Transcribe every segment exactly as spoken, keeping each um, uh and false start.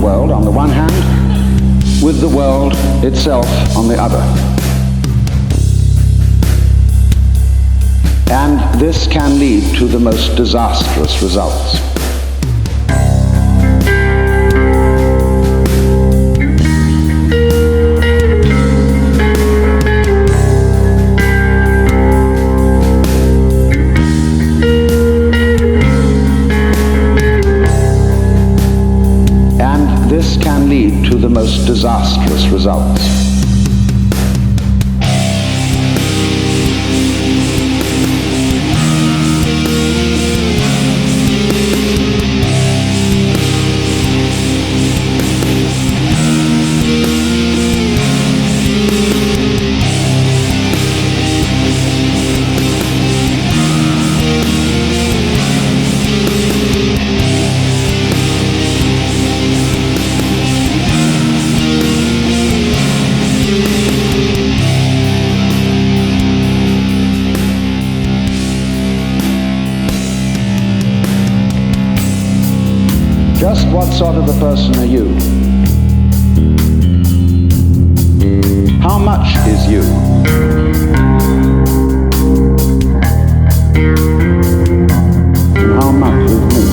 world on the one hand, with the world itself on the other. And this can lead to the most disastrous results. And this can lead to the most disastrous results. Just what sort of a person are you? How much is you? And how much is me?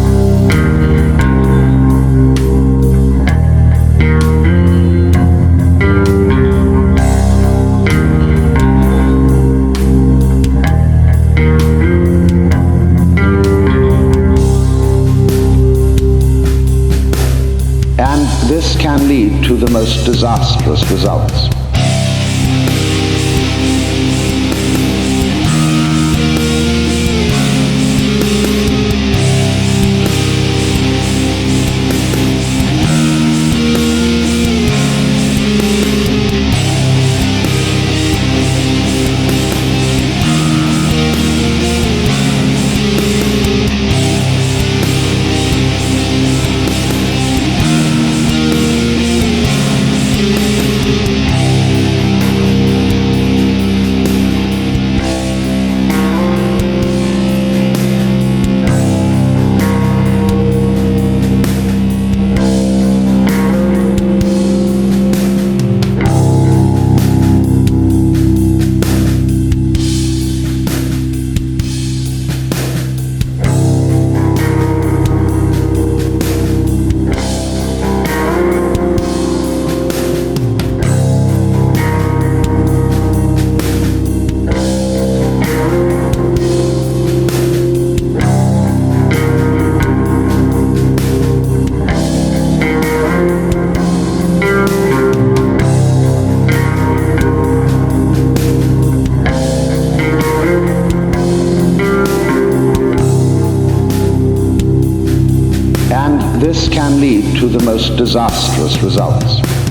And this can lead to the most disastrous results. And this can lead to the most disastrous results.